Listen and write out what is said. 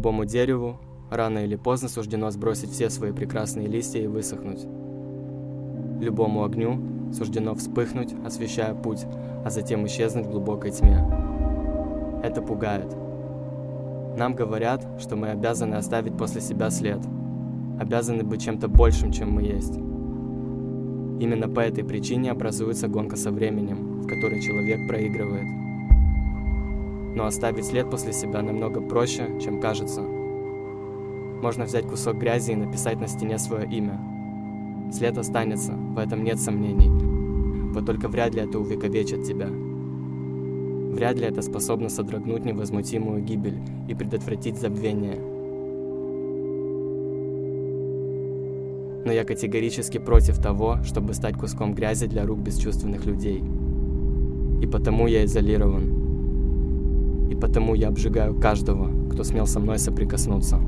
Любому дереву рано или поздно суждено сбросить все свои прекрасные листья и высохнуть. Любому огню суждено вспыхнуть, освещая путь, а затем исчезнуть в глубокой тьме. Это пугает. Нам говорят, что мы обязаны оставить после себя след, обязаны быть чем-то большим, чем мы есть. Именно по этой причине образуется гонка со временем, в которой человек проигрывает. Но оставить след после себя намного проще, чем кажется. Можно взять кусок грязи и написать на стене свое имя. След останется, в этом нет сомнений. Вот только вряд ли это увековечит тебя. Вряд ли это способно содрогнуть невозмутимую гибель и предотвратить забвение. Но я категорически против того, чтобы стать куском грязи для рук бесчувственных людей. И потому я изолирован. И потому я обжигаю каждого, кто смел со мной соприкоснуться.